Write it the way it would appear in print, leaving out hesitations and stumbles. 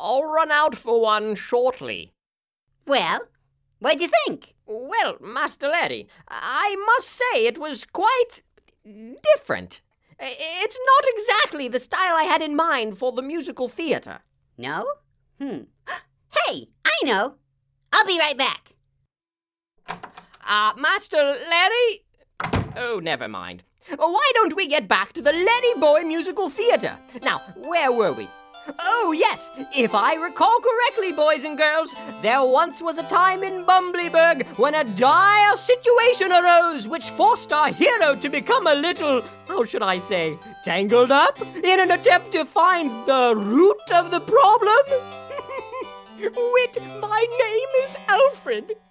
I'll run out for one shortly. Well, what'd you think? Well, Master Larry, I must say it was quite different. It's not exactly the style I had in mind for the musical theater. No? Hey, I know. I'll be right back. Master Larry? Oh, never mind. Why don't we get back to the Larry Boy Musical Theater? Now, where were we? Oh, yes, if I recall correctly, boys and girls, there once was a time in Bumblyburg when a dire situation arose which forced our hero to become a little, how should I say, tangled up in an attempt to find the root of the problem. Wit, my name is Alfred.